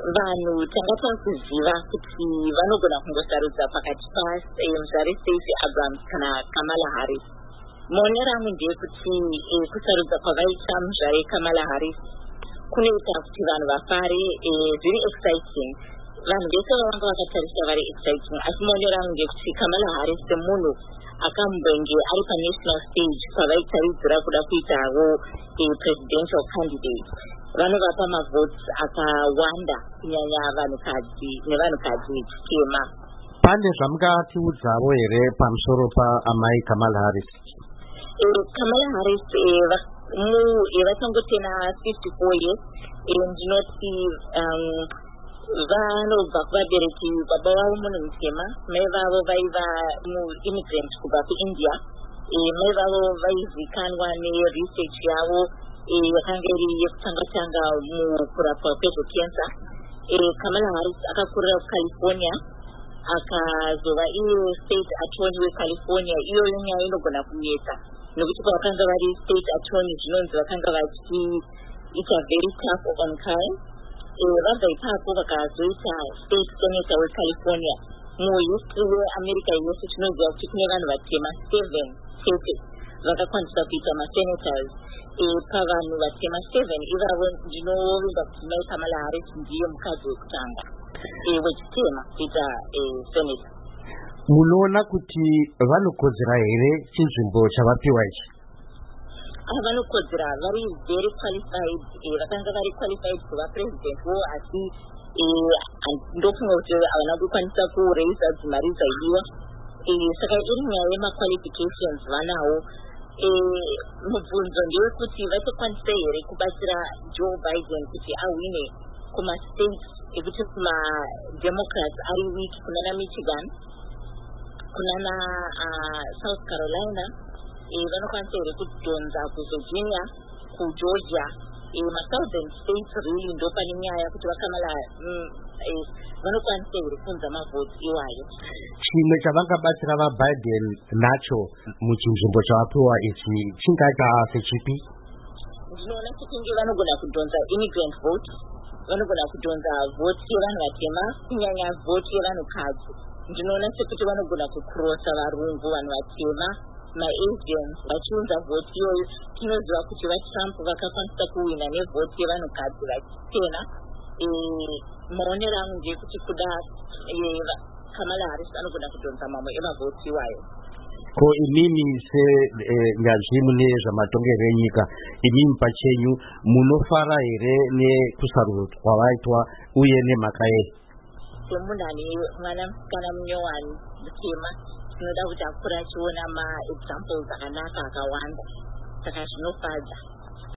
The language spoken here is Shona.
vanhu tanga takuziva kuti vanogona kungosarudza pakati pamuzare Stacey Abrams kana Kamala Harris. Maonero angu ndeyekuti kusarudza kwavaita muzvare Kamala Harris kunoita kuti vanhu vafare, zviri exciting. Vanhu vese vanga vakatarisa vari exciting, asi maonero angu ndeyekuti Kamala Harris semunhu akambenge ari panational stage pavaitaridzira kuda kuitawo presidential candidate, vanovapa mavotes akawanda kunyanya vanhukadzi nevanhukadzi vechitema. Pane zvamungatiudzawo here pamusoro paamai Kamala Harris? Kamala Harris vachangotena 54 years, ndinoti vanobva kuvabereki baba vavo munhu mutema, mai vavo vaiva muimmigrant kubva kuIndia, mai vavo vaizikanwa neresearch yavo yakanga iri yekutanga mukurapwa kwezvecancer. Kamala Harris akakurira kuCalifornia, akazova iye state attorney weCalifornia. Iyoyo nyaya inogona kunetsa nekuti pavakanga vari state attorney zvinonzi vakanga vachiita very tough on crime. Vabva ipapo vakazoita state senator weCalifornia. Muhistory weAmerica yose tinoziva kuti kune vanhu vatema 7 chete vakakwanisa kuita masenators. Pavanhu vatema 7 ivavo ndinovimba kuti mai Kamala Harris ndiye mukadzi wekutanga wechitema kuita senator. Munoona kuti vanokodzera here chinzvimbo chavapiwa ichi? Vanokodzera, vari very qualified, vakanga vari qualified kuva president wo, asi ndofunga kuti havana kukwanisa kureisa dzimari dzaidiwa. Saka iri nyaya yemaqualifications vanawo. Mubvunzo ndewekuti vachakwanisa here kubatsira Joe Biden kuti awine kumastates ekuti kumademocrats ari weak, kunana Michigan, kunana South Carolina, vanokwanisa here kudhonza kuVirginia, kuGeorgia, masouthern states really ndo pane nyaya kuti vakamala vanokwanisa here kuunza mavhoti iwayo. Chimwe chavangabatsira vaBiden nacho muchinzvimbo chavapiwa ichi chingaita sechipi? Ndinoona sekunge vanogona kudhonza immigrant vote, vanogona kudhonza vhoti yevanhu vatema, kunyanya vhoti yevanhukadzi. Ndinoona sekuti vanogona kukurosa varungu, vanhu vatema, maasians vachiunza vhoti iyoyo. Tinoziva kuti vaTrump vakakwanisa kuwina nevhoti yevanhukadzi vachitena. Maonero angu ndeyekuti kuda Kamala Harris anogona kudhonza mamwe emavhoti iwayo. Ko imimi senyanzvi mune zvamatongerero enyika, imimi pachenyu munofara here nekusarudzwa kwavaitwa uye nemhaka yei? Semunhu ane mwana musikana munyowani mutema, tinoda kuti akure achiona maexamples akanaka akawanda, saka zvinofadza.